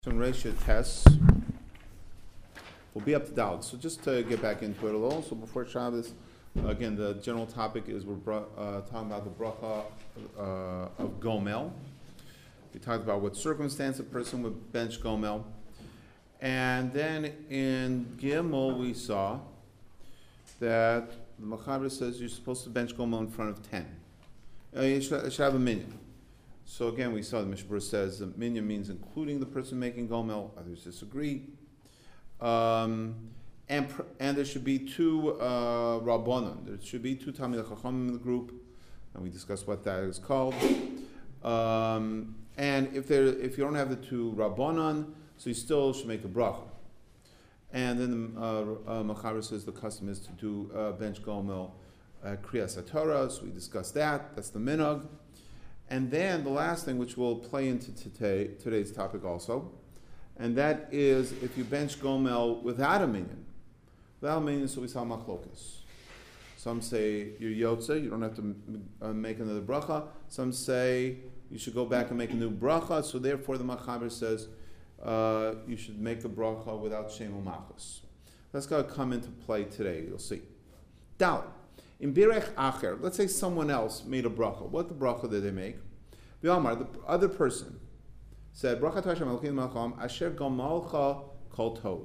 Some ratio tests will be up to doubt. So just to get back into it a little, so before Shabbos, again, the general topic is we're talking about the bracha of Gomel. We talked about what circumstance a person would bench Gomel. And then in Gimel we saw that the Mechaber says you're supposed to bench Gomel in front of 10. You should have a minyan. So again, we saw the Mishnah says that minyan means including the person making gomel. Others disagree. And there should be two rabbanon. There should be two Talmidei Chachamim in the group, and we discussed what that is called. And if you don't have the two rabbanon, so you still should make a bracha. And then the Mechaber says the custom is to do bench gomel kriyas haTorah. So we discussed that. That's the minhag. And then the last thing, which will play into today's topic also, and that is if you bench gomel without a minyan. Without a minyan, so we saw machlokas. Some say you're yotze, you don't have to make another bracha. Some say you should go back and make a new bracha. So therefore, the Mechaber says you should make a bracha without shem u'machos. That's going to come into play today. You'll see. Dalet. In Birech Acher, let's say someone else made a bracha. What the bracha did they make? The other person said, Bracha Hashem Elokeinu Melech Asher Gomalcha Kol Tov.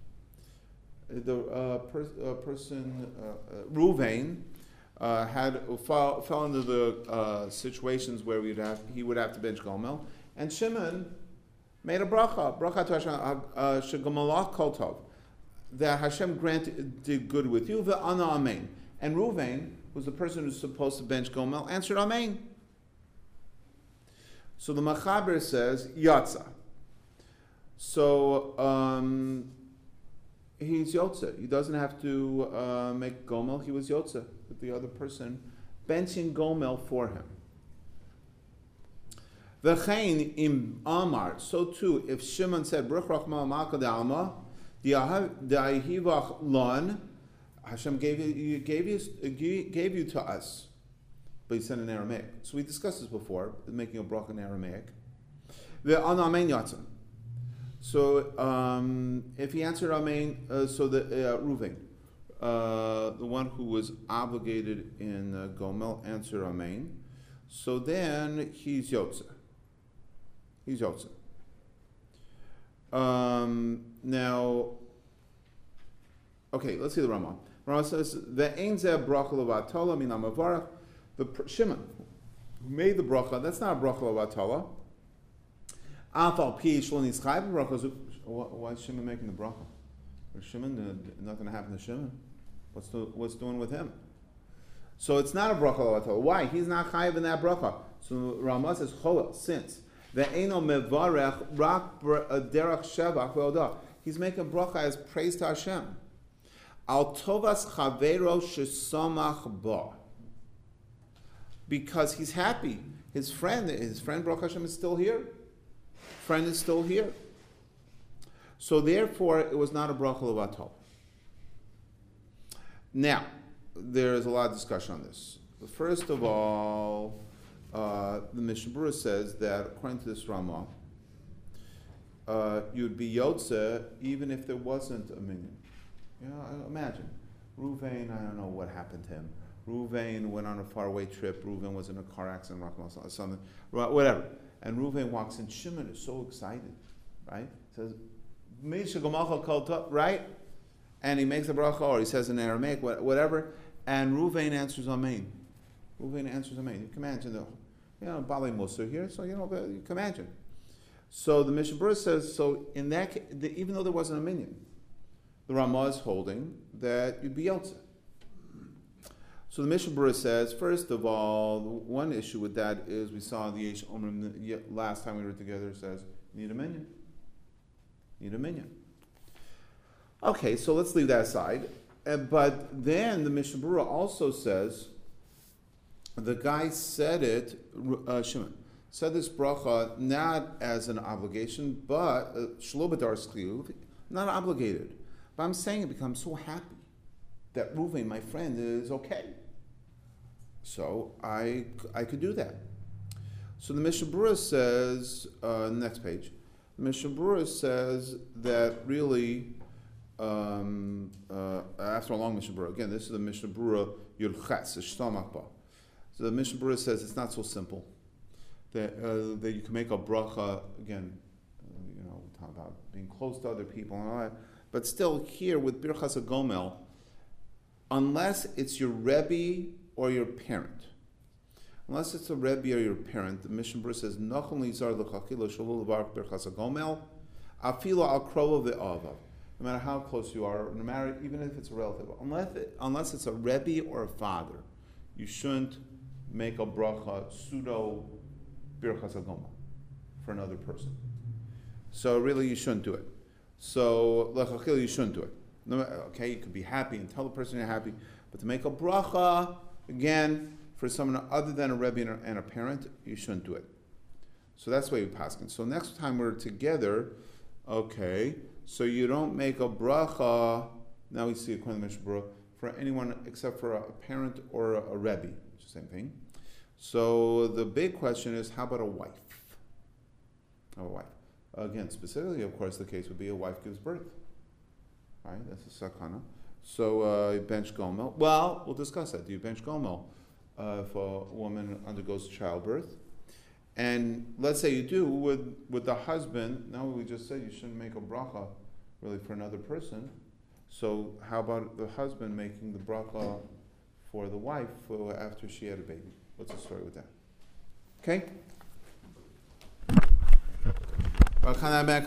The person, Ruvain, fell into the situations where he would have to bench Gomel, and Shimon made a bracha. Bracha Hashem Gomalach Kol Tov. That Hashem did good with you. Ve'ana Amen. And Ruvain, who's the person who's supposed to bench Gomel, answered Amen. So the Mechaber says, Yatza. So he's Yotze. He doesn't have to make Gomel. He was Yotze with the other person benching Gomel for him. V'chein im Amar. So too, if Shimon said, Bruch Rachma Malka D'Alma, D'Ahivach Lon, Hashem gave you to us, but he said in Aramaic. So we discussed this before, making a bracha in Aramaic. So if he answered Amen, so the Ruvain, the one who was obligated in Gomel, answered Amen. So then he's Yotze. He's Yotze. Now, okay, let's see the Ramah. Ramah says, "Ve'ein zeh bracha l'vatala min ha'mavarach." The Shimon who made the bracha, that's not a bracha l'vatala. Afal pi shlo nischayv bracha. Why is Shimon making the bracha? For Shimon, nothing happened to Shimon. What's doing with him? So it's not a bracha l'vatala. Why? He's not chayiv in that bracha. So Ramah says, "Cholel," since ve'eino mevarech rak derech shevach ve'odah. He's making bracha as praise to Hashem. Al tovas chavero shesamach ba. Because he's happy. His friend Baruch Hashem is still here. Friend is still here. So therefore, it was not a bracha l'vatol. Now, there is a lot of discussion on this. First of all, the Mishnah Berurah says that according to this Ramah, you'd be Yotze even if there wasn't a minyan. You know, imagine, Ruvain, I don't know what happened to him. Ruvain went on a faraway trip. Ruvain was in a car accident, something, whatever. And Ruvain walks in. Shimon is so excited, right? Says, "Misha Gomalcha Kol Tov," right? And he makes a bracha, or he says in Aramaic, whatever. And Ruvain answers Amen. Ruvain answers Amen. You can imagine Balei Musar here. So you can imagine. So the Mishnah Berurah says, so in that case, even though there wasn't a minyan, the Ramah is holding that you'd be Yotze. So the Mishnah Berurah says, first of all, one issue with that is we saw the Yesh Omrim last time we were together says, need a minyan. Need a minyan. Okay, so let's leave that aside. But then the Mishnah Berurah also says, the guy said it, Shimon, said this bracha not as an obligation, but shlo b'dar skliuv, not obligated. But I'm saying it because I'm so happy that Ruvain, my friend, is okay. So I could do that. So the Mishnah Berurah says, next page, Mishnah Berurah says that really, after a long Mishnah Berurah, again, this is the Mishnah Berurah Yud Ches, the Shtamach Ba. So the Mishnah Berurah says it's not so simple. That you can make a bracha, again, we talk about being close to other people and all that, but still here with Birchas HaGomel, unless it's your Rebbe or your parent, unless it's a Rebbe or your parent, the Mishnah Berurah says, Nachon lizar l'chachila shalul l'varach Birchas HaGomel, afilo al krova ve'avav. No matter how close you are, no matter, even if it's a relative, unless it's a Rebbe or a father, you shouldn't make a bracha pseudo Birchas HaGomel for another person. So really you shouldn't do it. So l'chachila you shouldn't do it. No, okay, you could be happy and tell the person you're happy, but to make a bracha, again, for someone other than a Rebbe and a parent, you shouldn't do it. So that's why you paskin. So next time we're together, okay, so you don't make a bracha, now we see according to Mishnah Berurah, for anyone except for a parent or a Rebbe, which is the same thing. So the big question is, how about a wife? A wife. Again, specifically, of course, the case would be a wife gives birth. Right? That's a sakana. So bench gomel. Well, we'll discuss that. Do you bench gomel if a woman undergoes childbirth? And let's say you do with the husband. Now we just said you shouldn't make a bracha really for another person. So how about the husband making the bracha for the wife after she had a baby? What's the story with that? Okay.